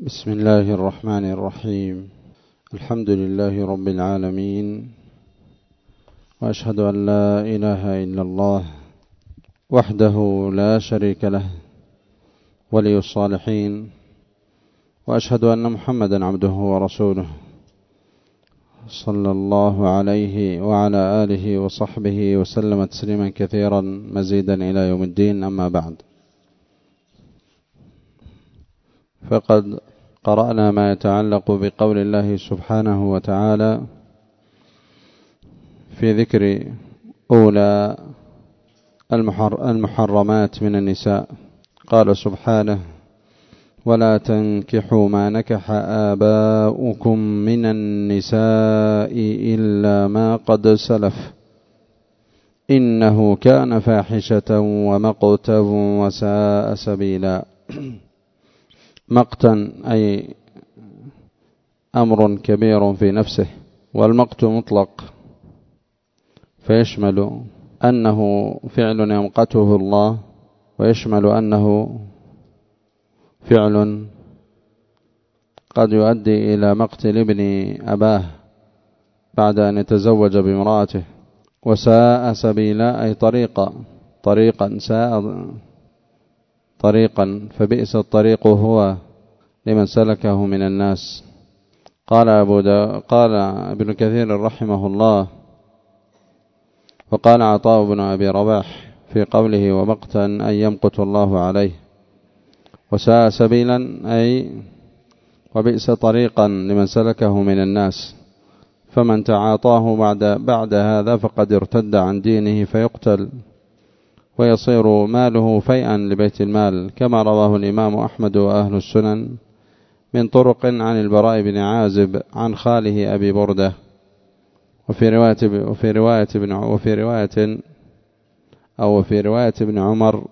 بسم الله الرحمن الرحيم. الحمد لله رب العالمين، وأشهد أن لا إله إلا الله وحده لا شريك له ولي الصالحين، وأشهد أن محمدا عبده ورسوله صلى الله عليه وعلى آله وصحبه وسلم تسليما كثيرا مزيدا إلى يوم الدين. أما بعد، فقد قرأنا ما يتعلق بقول الله سبحانه وتعالى في ذكر أولى المحرمات من النساء. قال سبحانه: ولا تنكحوا ما نكح آباؤكم من النساء إلا ما قد سلف إنه كان فاحشة ومقتا وساء سبيلا. مقتا أي أمر كبير في نفسه، والمقت مطلق فيشمل أنه فعل يمقته الله، ويشمل أنه فعل قد يؤدي إلى مقتل ابن أباه بعد أن يتزوج بامرأته. وساء سبيلا أي طريقا ساء طريقا، فبئس الطريق هو لمن سلكه من الناس. قال ابن كثير رحمه الله: وقال عطاء بن أبي رباح في قوله: ومقتا أن يمقت الله عليه. وساء سبيلا أي وبئس طريقا لمن سلكه من الناس، فمن تعاطاه بعد هذا فقد ارتد عن دينه فيقتل، ويصير ماله فيئا لبيت المال، كما رواه الإمام أحمد وأهل السنن من طرق عن البراء بن عازب عن خاله أبي بردة، وفي رواية ابن عمر،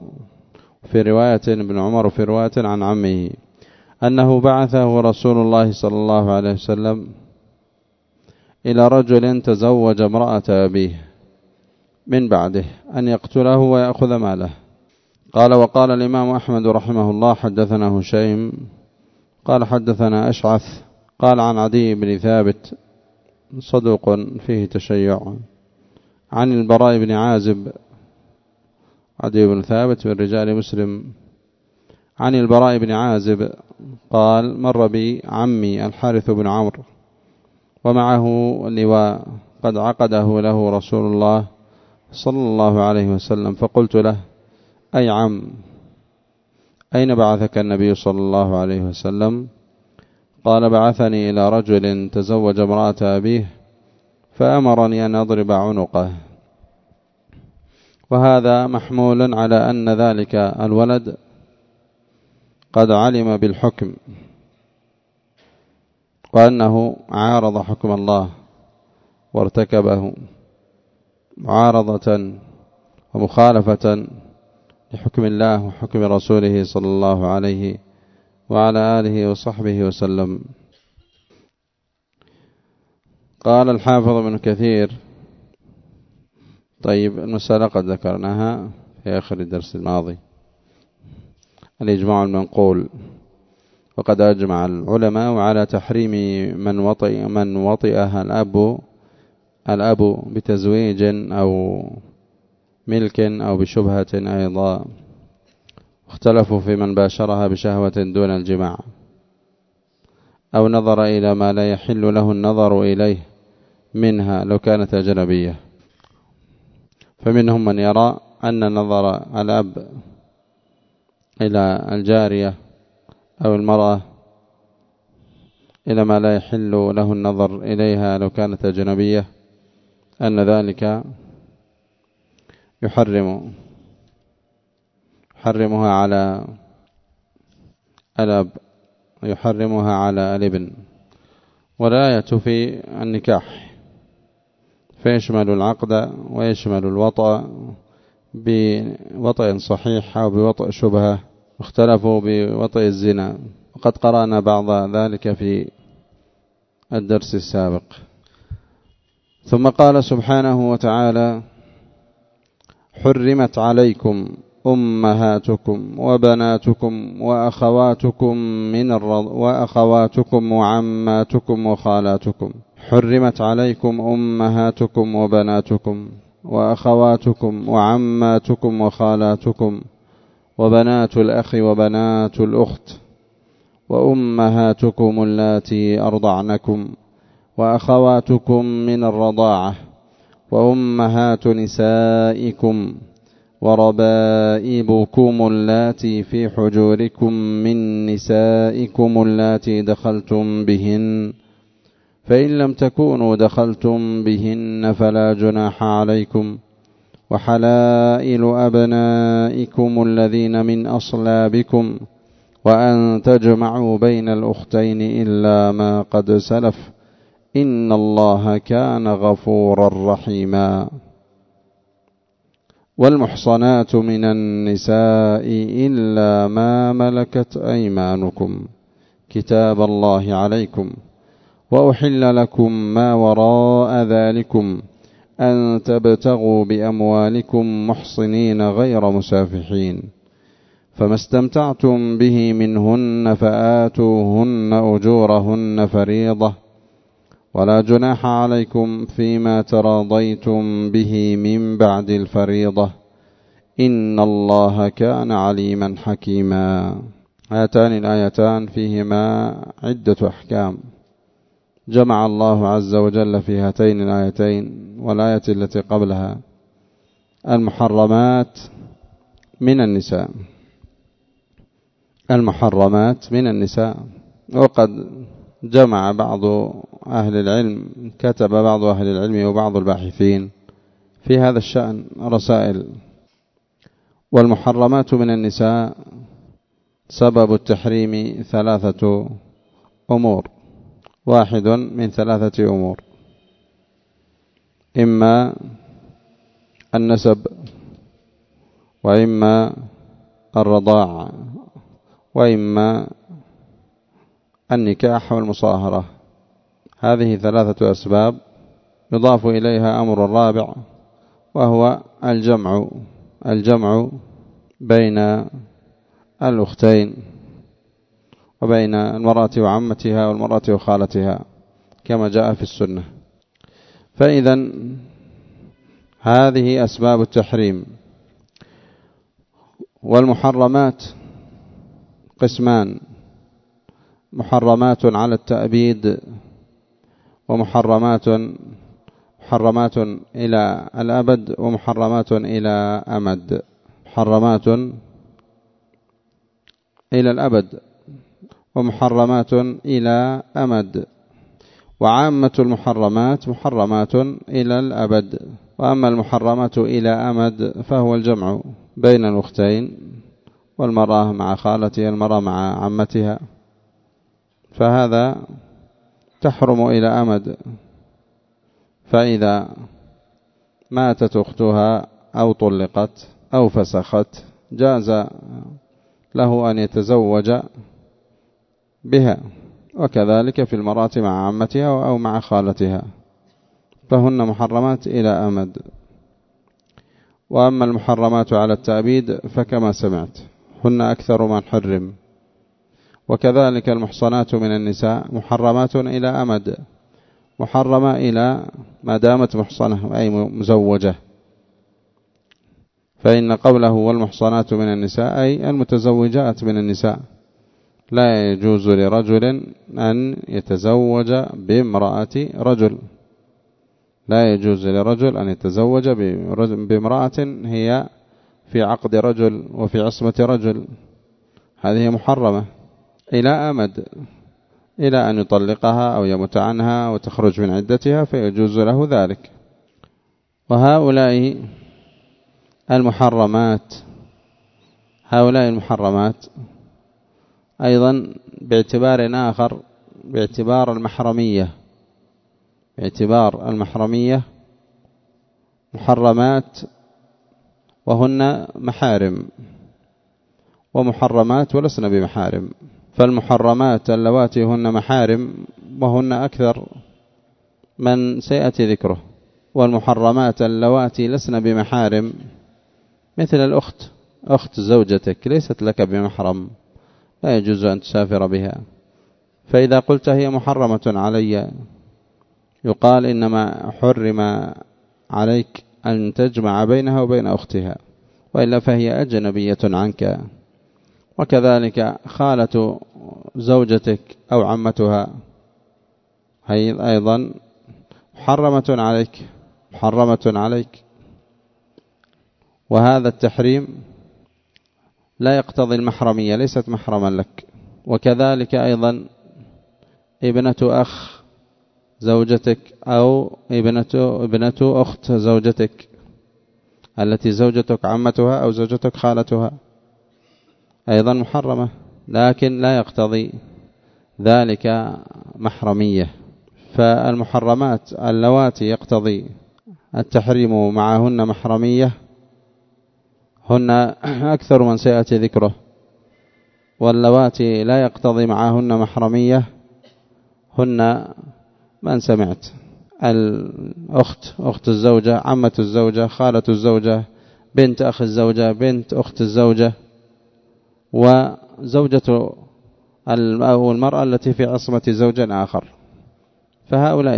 وفي رواية عن عمه أنه بعثه رسول الله صلى الله عليه وسلم إلى رجل تزوج امرأة أبيه من بعده أن يقتله ويأخذ ماله. قال: وقال الإمام أحمد رحمه الله: حدثنا هشيم قال حدثنا أشعث قال عن عدي بن ثابت صدوق فيه تشيع عن البراء بن عازب. عدي بن ثابت من رجال مسلم. عن البراء بن عازب قال: مر بي عمي الحارث بن عمرو ومعه لواء قد عقده له رسول الله صلى الله عليه وسلم، فقلت له: أي عم، أين بعثك النبي صلى الله عليه وسلم؟ قال: بعثني إلى رجل تزوج امرأة أبيه فأمرني أن أضرب عنقه. وهذا محمول على أن ذلك الولد قد علم بالحكم، وأنه عارض حكم الله وارتكبه معارضة ومخالفة لحكم الله وحكم رسوله صلى الله عليه وعلى آله وصحبه وسلم. قال الحافظ ابن كثير: طيب، المسألة قد ذكرناها في آخر الدرس الماضي، الإجماع المنقول، وقد أجمع العلماء على تحريم من وطئها الأب بتزويج أو ملك أو بشبهة أيضا. اختلفوا في من باشرها بشهوة دون الجماع أو نظر إلى ما لا يحل له النظر إليه منها لو كانت أجنبية. فمنهم من يرى أن نظر الأب إلى الجارية أو المرأة إلى ما لا يحل له النظر إليها لو كانت أجنبية أن ذلك يحرمها على الأب، يحرمها على الابن. والآية في النكاح فيشمل العقد ويشمل الوطأ بوطأ صحيح أو بوطأ شبهة، اختلفوا بوطأ الزنا، وقد قرأنا بعض ذلك في الدرس السابق. ثم قال سبحانه وتعالى: حرمت عليكم أمهاتكم وبناتكم وأخواتكم وعماتكم وخالاتكم. حرمت عليكم أمهاتكم وبناتكم وأخواتكم وعماتكم وخالاتكم وبنات الأخ وبنات الأخت وأمهاتكم اللاتي أرضعنكم وأخواتكم من الرضاعة وأمهات نسائكم وربائبكم اللاتي في حجوركم من نسائكم اللاتي دخلتم بهن، فإن لم تكونوا دخلتم بهن فلا جناح عليكم، وحلائل أبنائكم الذين من أصلابكم، وأن تجمعوا بين الأختين إلا ما قد سلف، إن الله كان غفورا رحيما. والمحصنات من النساء إلا ما ملكت أيمانكم كتاب الله عليكم، وأحل لكم ما وراء ذلكم أن تبتغوا بأموالكم محصنين غير مسافحين، فما استمتعتم به منهن فآتوهن أجورهن فريضة، ولا جناح عليكم فيما تراضيتم به من بعد الفريضة، إن الله كان عليما حكيما. هاتان الآيتان فيهما عدة أحكام جمع الله عز وجل في هاتين الآيتين والآية التي قبلها المحرمات من النساء. المحرمات من النساء. وقد جمع بعض أهل العلم، كتب بعض أهل العلم وبعض الباحثين في هذا الشأن رسائل. والمحرمات من النساء سبب التحريم 3 أمور، واحد من 3 أمور: إما النسب، وإما الرضاع، وإما النكاح والمصاهرة. هذه 3 أسباب، يضاف إليها أمر رابع وهو الجمع بين الأختين وبين المرأة وعمتها والمرأة وخالتها كما جاء في السنة. فإذا هذه أسباب التحريم. والمحرمات قسمان: محرمات على التأبيد، ومحرمات إلى الأبد، ومحرمات إلى أمد. محرمات إلى الأبد ومحرمات إلى أمد. وعامة المحرمات محرمات إلى الأبد. وأما المحرمات إلى أمد فهو الجمع بين الأختين، والمرأة مع خالتها، المرأة مع عمتها، فهذا تحرم إلى أمد. فإذا ماتت أختها أو طلقت أو فسخت جاز له أن يتزوج بها، وكذلك في المرأة مع عمتها أو مع خالتها، فهن محرمات إلى أمد. وأما المحرمات على التأبيد فكما سمعت هن أكثر من حرم. وكذلك المحصنات من النساء محرمات إلى أمد، محرمة إلى ما دامت محصنة أي مزوجة. فإن قوله والمحصنات من النساء أي المتزوجات من النساء. لا يجوز لرجل أن يتزوج بامرأة رجل، لا يجوز لرجل أن يتزوج بامرأة هي في عقد رجل وفي عصمة رجل، هذه محرمة إلى أمد، إلى أن يطلقها أو يموت عنها وتخرج من عدتها فيجوز له ذلك. وهؤلاء المحرمات أيضا باعتبار آخر، باعتبار المحرمية محرمات وهن محارم، ومحرمات ولسن بمحارم. فالمحرمات اللواتي هن محارم وهن أكثر من سيأتي ذكره، والمحرمات اللواتي لسن بمحارم مثل الأخت أخت زوجتك ليست لك بمحرم، لا يجوز أن تسافر بها. فإذا قلت هي محرمة علي يقال إنما حرم عليك أن تجمع بينها وبين أختها، وإلا فهي أجنبية عنك. وكذلك خالة زوجتك أو عمتها هي أيضا محرمة عليك. وهذا التحريم لا يقتضي المحرمية، ليست محرما لك. وكذلك أيضا ابنة أخ زوجتك أو ابنة أخت زوجتك التي زوجتك عمتها أو زوجتك خالتها أيضا محرمة، لكن لا يقتضي ذلك محرمية. فالمحرمات اللواتي يقتضي التحريم معهن محرمية هن أكثر من سيأتي ذكره، واللواتي لا يقتضي معهن محرمية هن من سمعت: الأخت، أخت الزوجة، عمة الزوجة، خالة الزوجة، بنت أخ الزوجة، بنت أخت الزوجة، وزوجة أو المرأة التي في عصمة زوج آخر. فهؤلاء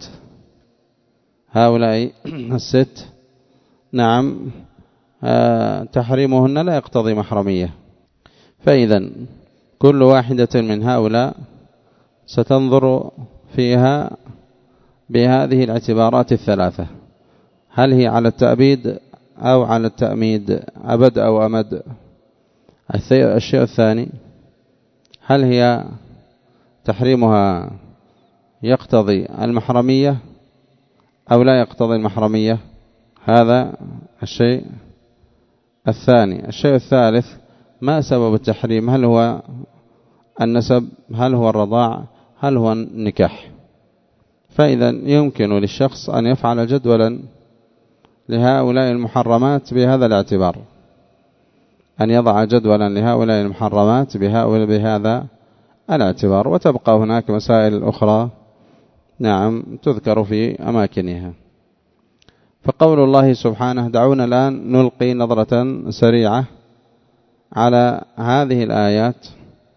الست نعم تحريمهن لا يقتضي محرمية. فإذا كل واحدة من هؤلاء ستنظر فيها بهذه الاعتبارات الثلاثة: هل هي على التأبيد أو على التأميد، أبد أو أمد. الشيء الثاني: هل هي تحريمها يقتضي المحرمية أو لا يقتضي المحرمية. هذا الشيء الثاني. الشيء الثالث: ما سبب التحريم؟ هل هو النسب؟ هل هو الرضاع؟ هل هو النكاح؟ فإذا يمكن للشخص أن يفعل جدولا لهؤلاء المحرمات بهذا الاعتبار، أن يضع جدولا لهؤلاء المحرمات بهذا الاعتبار. وتبقى هناك مسائل أخرى نعم تذكر في أماكنها. فقول الله سبحانه: دعونا الآن نلقي نظرة سريعة على هذه الآيات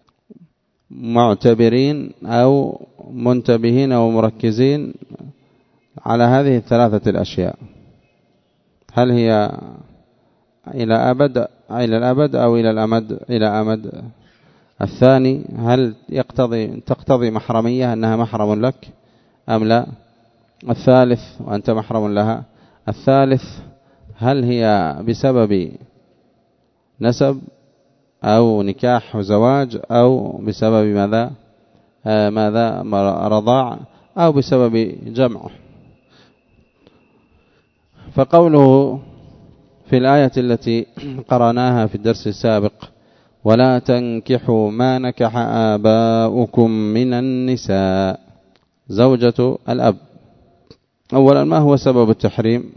معتبرين أو منتبهين أو مركزين على هذه الثلاثة الأشياء: هل هي إلى الأبد أو إلى الأمد، إلى أمد. الثاني: هل تقتضي محرمية، أنها محرم لك أم لا. الثالث: وأنت محرم لها. الثالث: هل هي بسبب نسب أو نكاح وزواج، أو بسبب ماذا رضاع، أو بسبب جمع. فقوله في الآية التي قرأناها في الدرس السابق: ولا تنكحوا ما نكح آباؤكم من النساء، زوجة الأب. أولا، ما هو سبب التحريم؟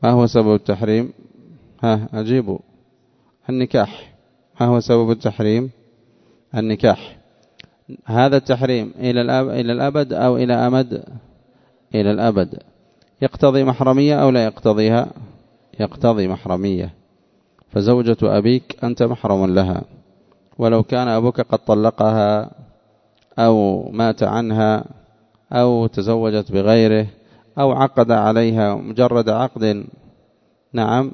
أجيبوا. النكاح. ما هو سبب التحريم؟ النكاح. هذا التحريم إلى الأبد أو إلى أمد؟ إلى الأبد. يقتضي محرمية أو لا يقتضيها؟ يقتضي محرمية. فزوجة أبيك أنت محرم لها، ولو كان أبوك قد طلقها أو مات عنها أو تزوجت بغيره أو عقد عليها مجرد عقد نعم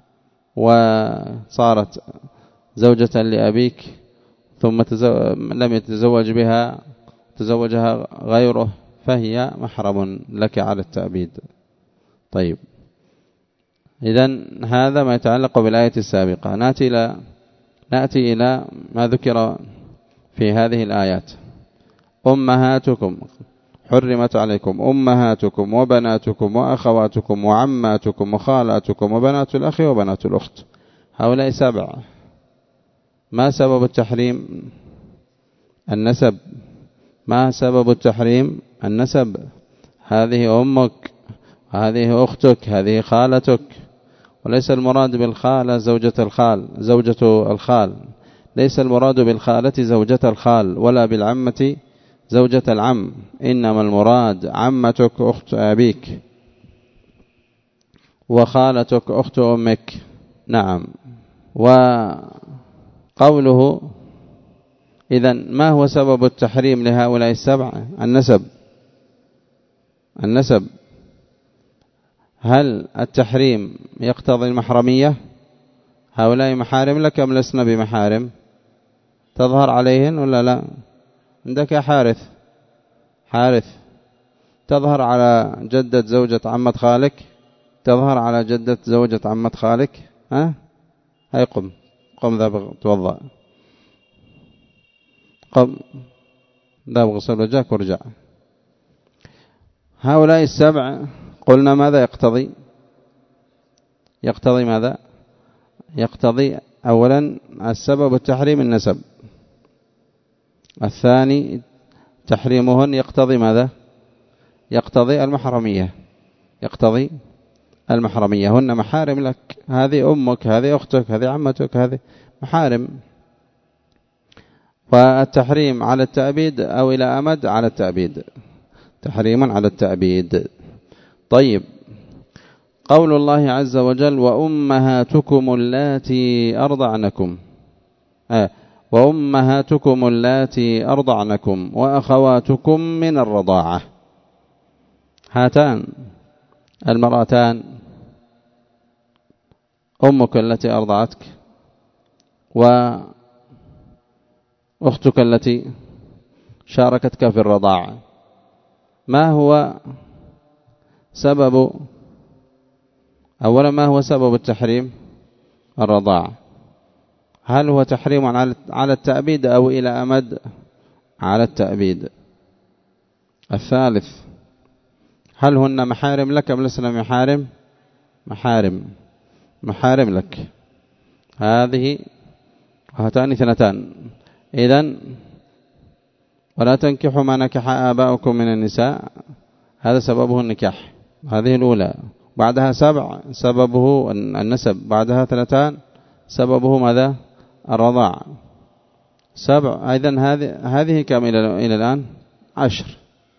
وصارت زوجة لأبيك ثم لم يتزوج بها، تزوجها غيره، فهي محرم لك على التأبيد. طيب، إذن هذا ما يتعلق بالآية السابقة. نأتي إلى ما ذكر في هذه الآيات: أمهاتكم، حرمت عليكم أمهاتكم وبناتكم وأخواتكم وعماتكم وخالاتكم وبنات الأخ وبنات الأخت. هؤلاء 7. ما سبب التحريم؟ النسب. ما سبب التحريم؟ النسب. هذه أمك، هذه أختك، هذه خالتك. وليس المراد بالخالة زوجة الخال، ليس المراد بالخالة زوجة الخال، ولا بالعمة زوجة العم، إنما المراد عمتك أخت أبيك، وخالتك أخت أمك. نعم، وقوله إذن ما هو سبب التحريم لهؤلاء السبعة؟ النسب. هل التحريم يقتضي المحرمية؟ هؤلاء محارم لك أم لسنا بمحارم؟ تظهر عليهن ولا لا؟ عندك يا حارث تظهر على جدة زوجة عمة خالك؟ تظهر على جدة زوجة عمة خالك؟ هاي قم ذهب توضأ، قم ذهب غسل وجهك وارجع. هؤلاء السبع قلنا ماذا يقتضي ماذا؟ يقتضي أولا السبب التحريم النسب، الثاني تحريمهن يقتضي ماذا؟ يقتضي المحرمية، هن محارم لك، هذه أمك، هذه أختك، هذه عمتك، هذه محارم. والتحريم على التأبيد أو إلى أمد على التأبيد، تحريما على التأبيد. طيب، قول الله عز وجل وأمهاتكم اللاتي أرضعنكم وأخواتكم من الرضاعة. هاتان المرأتان أمك التي أرضعتك وأختك التي شاركتك في الرضاعة، ما هو سبب التحريم؟ الرضاعة. هل هو تحريم على التأبيد أو إلى أمد؟ على التأبيد. الثالث، هل هن محارم لك أم لسنا محارم؟ محارم لك. هاتان اثنتان. إذن ولا تنكحوا ما نكح آباؤكم من النساء، هذا سببه النكاح، هذه الأولى. بعدها 7 سببه النسب، بعدها 2 سببه ماذا؟ الرضاع. 7. إذن هذه كم إلى الآن؟ 10.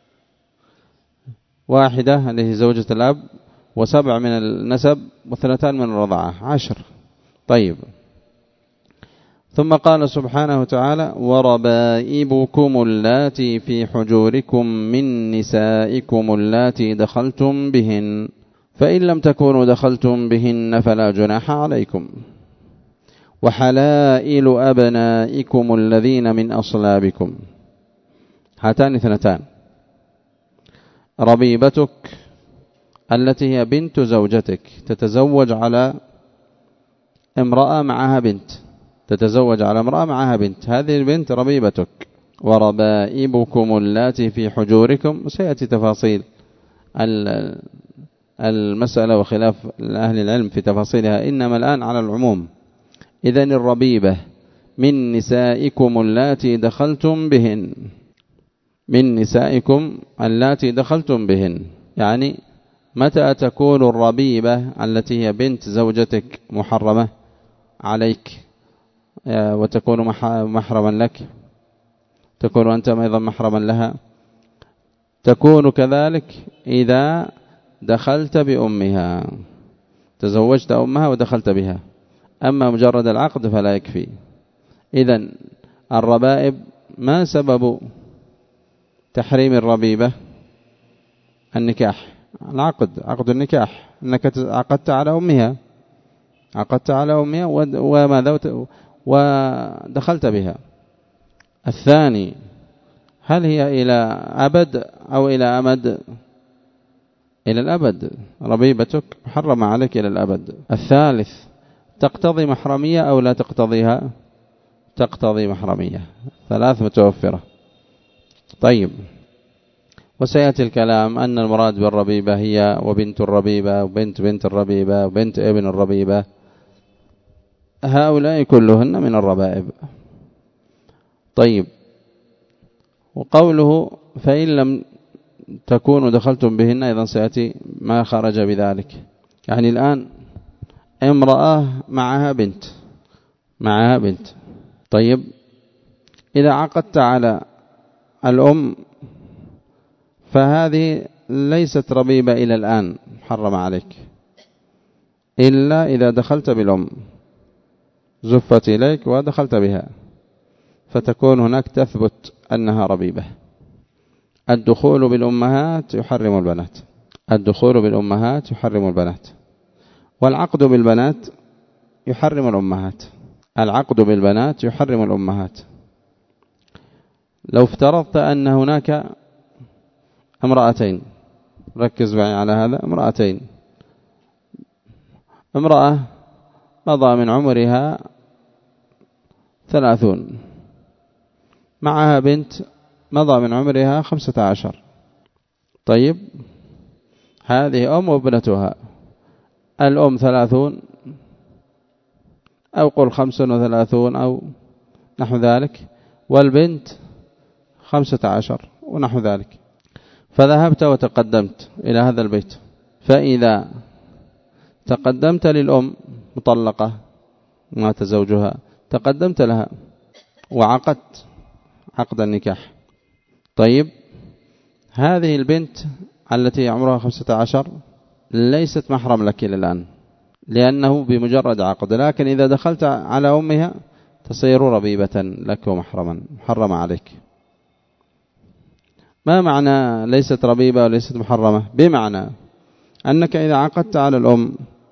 1 اللي هي زوجة الأب، و7 من النسب، و2 من الرضاعة، 10. طيب، ثم قال سبحانه وتعالى وربائبكم اللاتي في حجوركم من نسائكم اللاتي دخلتم بهن فإن لم تكونوا دخلتم بهن فلا جناح عليكم وحلائل أبنائكم الذين من أصلابكم. هاتان 2. ربيبتك التي هي بنت زوجتك، تتزوج على امرأة معها بنت، هذه البنت ربيبتك. وربائبكم اللاتي في حجوركم، سيأتي تفاصيل المسألة وخلاف أهل العلم في تفاصيلها، إنما الآن على العموم. إذن الربيبة من نسائكم اللاتي دخلتم بهن، يعني متى تكون الربيبة التي هي بنت زوجتك محرمة عليك وتكون محرما لك؟ تكون أنت أيضا محرما لها. تكون كذلك إذا دخلت بأمها، تزوجت أمها ودخلت بها، أما مجرد العقد فلا يكفي. إذن الربائب، ما سبب تحريم الربيبة؟ النكاح، عقد النكاح، أنك عقدت على أمها وماذا ودخلت بها. الثاني، هل هي إلى أبد أو إلى أمد؟ إلى الأبد، ربيبتك محرمة عليك إلى الأبد. الثالث، تقتضي محرمية أو لا تقتضيها؟ تقتضي محرمية، 3 متوفرة. طيب، وسيأتي الكلام أن المراد بالربيبة هي وبنت الربيبة وبنت بنت الربيبة وبنت ابن الربيبة، هؤلاء كلهن من الربائب. طيب، وقوله فإن لم تكونوا دخلتم بهن، أيضا سيأتي ما خرج بذلك. يعني الآن امرأة معها بنت. طيب، إذا عقدت على الأم فهذه ليست ربيبة إلى الآن، محرم عليك إلا إذا دخلت بالأم. زفت إليك ودخلت بها، فتكون هناك تثبت أنها ربيبة. الدخول بالأمهات يحرم البنات، الدخول بالأمهات يحرم البنات، والعقد بالبنات يحرم الأمهات، العقد بالبنات يحرم الأمهات. لو افترضت أن هناك امرأتين، ركز معي على هذا، امرأتين، امرأة مضى من عمرها 30، معها بنت مضى من عمرها 15، طيب هذه أم وابنتها، الأم 30 أو قل 35 أو نحو ذلك، والبنت 15 ونحو ذلك. فذهبت وتقدمت إلى هذا البيت، فإذا تقدمت للأم مطلقة مات زوجها، تقدمت لها وعقدت عقد النكاح، طيب هذه البنت التي عمرها 15 ليست محرم لك الآن لأنه بمجرد عقد، لكن إذا دخلت على أمها تصير ربيبة لك ومحرما، محرمة عليك. ما معنى ليست ربيبة وليست محرمة؟ بمعنى أنك إذا عقدت على الأم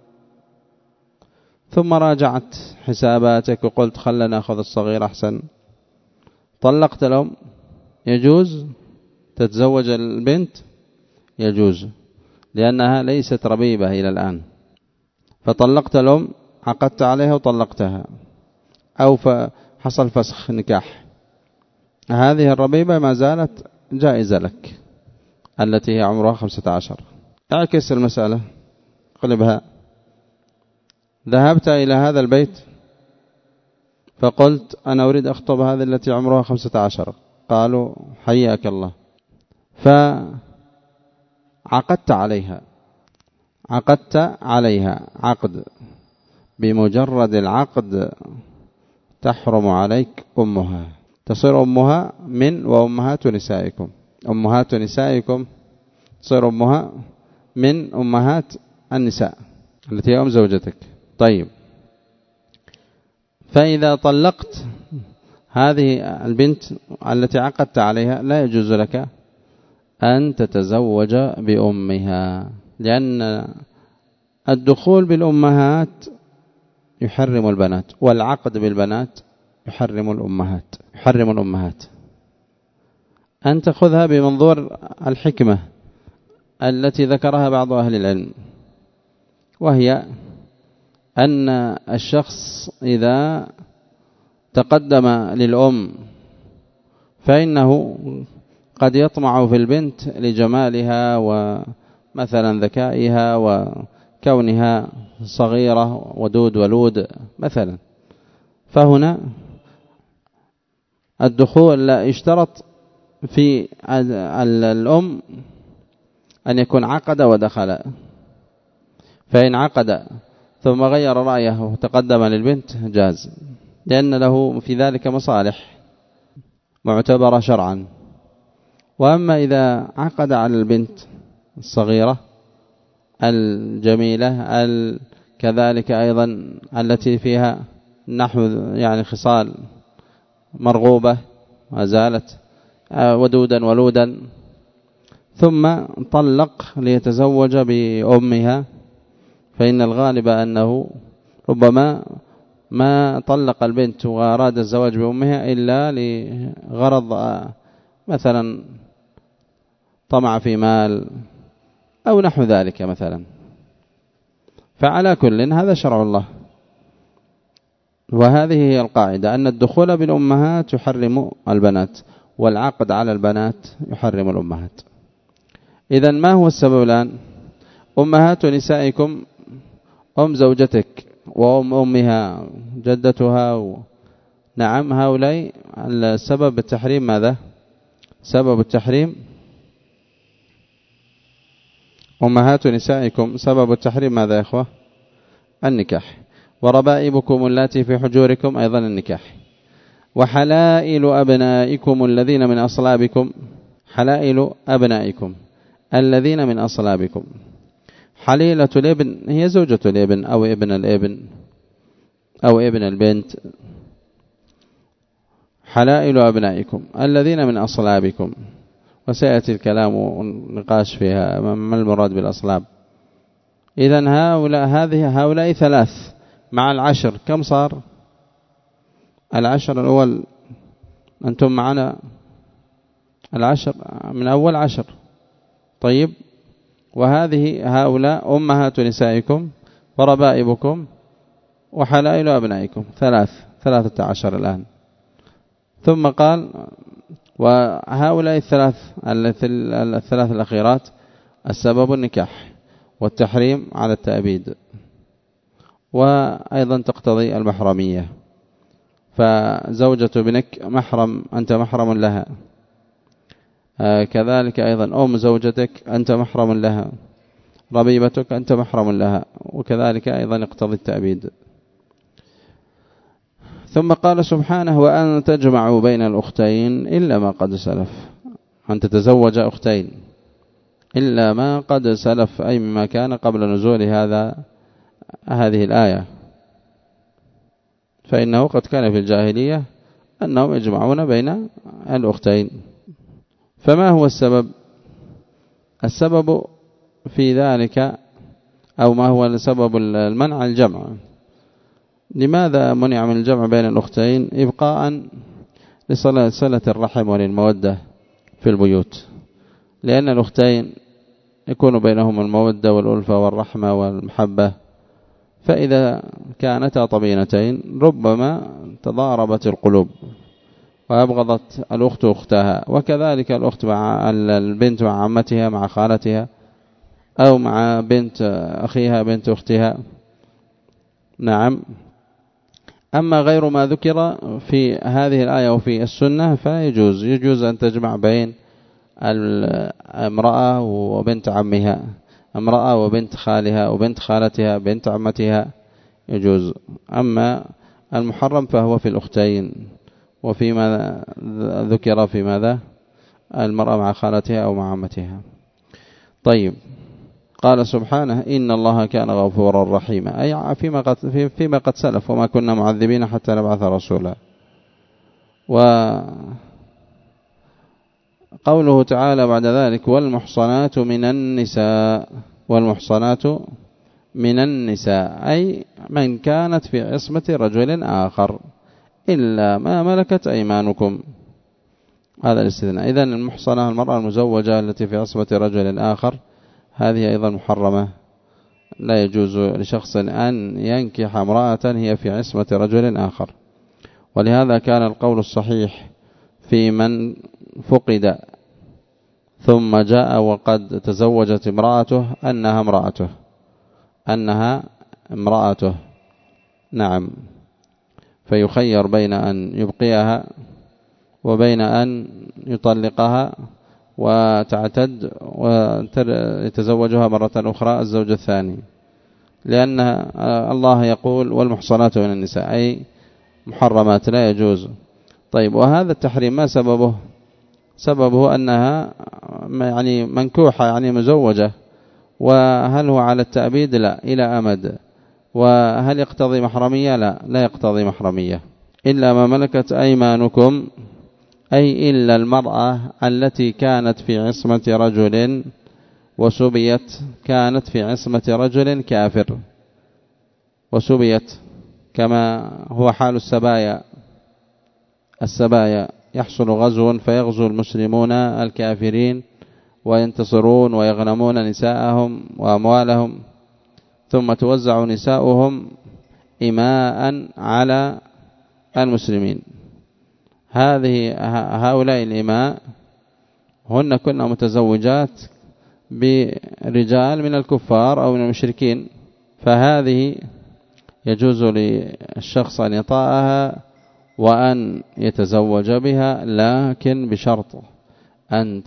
ثم راجعت حساباتك وقلت خلنا نأخذ الصغير أحسن، طلقت الأم، يجوز تتزوج البنت، يجوز، لأنها ليست ربيبة إلى الآن. فطلقت الأم، عقدت عليها وطلقتها، أو حصل فسخ نكاح، هذه الربيبة ما زالت جائزة لك التي هي عمرها 15. اعكس المسألة، قلبها، ذهبت إلى هذا البيت فقلت أنا أريد أخطب هذه التي عمرها 15، قالوا حياك الله، فعقدت عليها، عقدت عليها عقد، بمجرد العقد تحرم عليك أمها، تصير أمها من وأمهات نسائكم، أمهات نسائكم تصير أمها من أمهات النساء التي هي أم زوجتك. طيب فإذا طلقت هذه البنت التي عقدت عليها لا يجوز لك أن تتزوج بأمها، لأن الدخول بالأمهات يحرم البنات، والعقد بالبنات يحرم الأمهات، يحرم الأمهات. أن تأخذها بمنظور الحكمة التي ذكرها بعض أهل العلم، وهي أن الشخص إذا تقدم للأم فإنه قد يطمع في البنت لجمالها ومثلا ذكائها وكونها صغيرة ودود ولود مثلا، فهنا الدخول لا يشترط في الأم أن يكون عقد ودخل، فإن عقد ثم غير رأيه وتقدم للبنت جاز، لأن له في ذلك مصالح معتبرة شرعا. وأما إذا عقد على البنت الصغيرة الجميلة كذلك أيضا التي فيها نحو يعني خصال مرغوبة ما زالت ودودا ولودا، ثم طلق ليتزوج بأمها، فإن الغالب أنه ربما ما طلق البنت وأراد الزواج بأمها إلا لغرض مثلا طمع في مال أو نحو ذلك مثلا. فعلى كل هذا شرع الله، وهذه هي القاعدة، أن الدخول بالأمهات يحرم البنات، والعقد على البنات يحرم الأمهات. إذن ما هو السبب الآن؟ أمهات نسائكم أم زوجتك وأم أمها جدتها نعم، هؤلاء السبب التحريم ماذا؟ سبب التحريم أمهات نسائكم، سبب التحريم ماذا يا إخوة؟ النكاح. وربائبكم اللاتي في حجوركم أيضا النكاح. وحلائل أبنائكم الذين من أصلابكم، حلائل أبنائكم الذين من أصلابكم. حليلة الابن هي زوجة الابن أو ابن الابن، أو ابن البنت. حلائل أبنائكم الذين من أصلابكم، وسيأتي الكلام والنقاش فيها ما المراد بالأصلاب. إذن هؤلاء 3 مع 10 كم صار؟ 10 الأول أنتم معنا 10 من أول 10. طيب، هؤلاء أمهات نسائكم وربائبكم وحلائل أبنائكم 13 الآن. ثم قال وهؤلاء 3 الأخيرات السبب النكاح والتحريم على التأبيد، وأيضا تقتضي المحرمية. فزوجة ابنك محرم، أنت محرم لها، كذلك أيضا زوجتك أنت محرم لها، ربيبتك أنت محرم لها، وكذلك أيضا يقتضي التأبيد. ثم قال سبحانه وأن تجمعوا بين الأختين إلا ما قد سلف، أن تتزوج أختين إلا ما قد سلف، أي مما كان قبل نزول هذه الآية. فإنه قد كان في الجاهلية أنهم يجمعون بين الأختين. فما هو السبب؟ السبب في ذلك، أو ما هو سبب المنع؟ الجمع. لماذا منع من الجمع بين الأختين؟ إبقاء لصلة الرحم وللمودة في البيوت، لأن الأختين يكون بينهم المودة والألفة والرحمة والمحبة، فإذا كانتا طبينتين ربما تضاربت القلوب وأبغضت الأخت أختها، وكذلك البنت مع عمتها مع خالتها، أو مع بنت أخيها بنت أختها. نعم. أما غير ما ذكر في هذه الآية وفي السنة يجوز أن تجمع بين امرأة وبنت عمها، امرأة وبنت خالها وبنت خالتها بنت عمتها، يجوز. أما المحرم فهو في الأختين، وفيما ذكر في ماذا؟ المرأة مع خالتها أو مع عمتها. طيب، قال سبحانه إن الله كان غفورا رحيما، أي فيما قد سلف، وما كنا معذبين حتى نبعث رسولا. وقوله تعالى بعد ذلك والمحصنات من النساء أي من كانت في عصمة رجل آخر إلا ما ملكت أيمانكم، هذا الاستثناء. إذن المحصنة المرأة المزوجة التي في عصمة رجل آخر هذه أيضا محرمة، لا يجوز لشخص أن ينكح امرأة هي في عصمة رجل آخر. ولهذا كان القول الصحيح في من فقد ثم جاء وقد تزوجت امرأته أنها امرأته. نعم. فيخير بين أن يبقيها وبين أن يطلقها وتعتد ويتزوجها مرة أخرى الزوج الثاني، لأن الله يقول والمحصنات من النساء أي محرمات لا يجوز. طيب، وهذا التحريم ما سببه؟ سببه أنها يعني منكوحة يعني مزوجة، وهل هو على التأبيد؟ لا، إلى أمد. وهل يقتضي محرمية؟ لا يقتضي محرمية. إلا ما ملكت أيمانكم أي إلا المرأة التي كانت في عصمة رجل وسبيت، كانت في عصمة رجل كافر وسبيت، كما هو حال السبايا يحصل غزو فيغزو المسلمون الكافرين وينتصرون ويغنمون نساءهم وأموالهم، ثم توزع نساؤهم إماء على المسلمين. هؤلاء الإماء هن كنا متزوجات برجال من الكفار أو من المشركين، فهذه يجوز للشخص أن يطاعها وأن يتزوج بها، لكن بشرط أن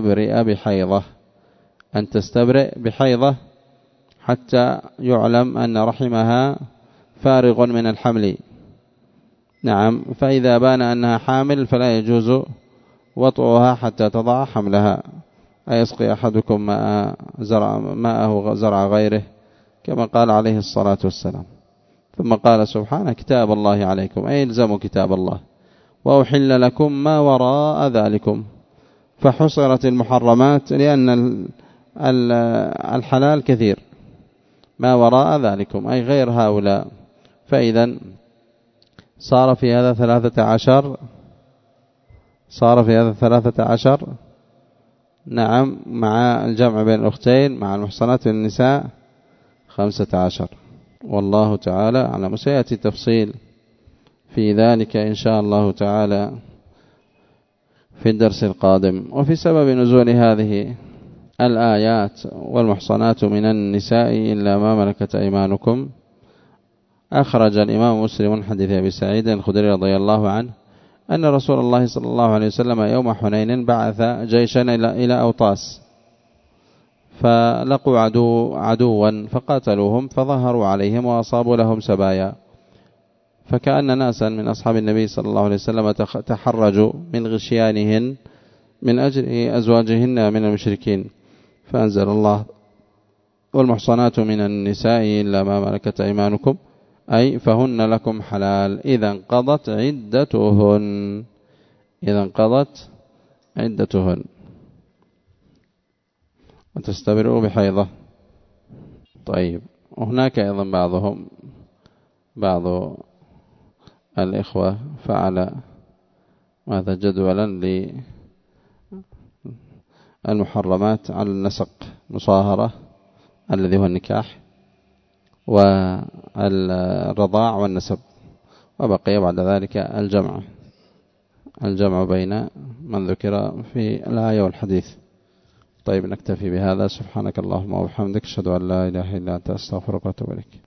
تستبرئ بحيضة حتى يعلم أن رحمها فارغ من الحمل. نعم. فإذا بان أنها حامل فلا يجوز وطئها حتى تضع حملها، أيسقي أحدكم ماءه زرع غيره، كما قال عليه الصلاة والسلام. ثم قال سبحانه كتاب الله عليكم، أي الزموا كتاب الله، وأحل لكم ما وراء ذلكم. فحصرت المحرمات لأن الحلال كثير، ما وراء ذلكم أي غير هؤلاء. فإذا صار في هذا 13 نعم، مع الجمع بين الأختين مع المحصنات النساء 15. والله تعالى أعلم. سيأتي تفصيل في ذلك إن شاء الله تعالى في الدرس القادم. وفي سبب نزول هذه الآيات والمحصنات من النساء إلا ما ملكت أيمانكم، أخرج الإمام مسلم من حديث أبي سعيد الخدري رضي الله عنه أن رسول الله صلى الله عليه وسلم يوم حنين بعث جيشا إلى أوطاس، فلقوا عدوا فقاتلوهم فظهروا عليهم وأصابوا لهم سبايا، فكأن ناسا من أصحاب النبي صلى الله عليه وسلم تحرجوا من غشيانهن من أجل أزواجهن من المشركين، فأنزل الله والمحصنات من النساء إلا ما ملكت أيمانكم أي فهن لكم حلال إذا انقضت عدتهن وتستبرئوا بحيضة. طيب، وهناك أيضا بعض الإخوة فعل هذا جدولا للمحرمات على النسق، مصاهرة الذي هو النكاح والرضاع والنسب، وبقي بعد ذلك الجمع بين من ذكر في الآية والحديث. طيب، نكتفي بهذا. سبحانك اللهم وبحمدك، أشهد أن لا إله إلا أنت، أستغفرك وأتوب إليك.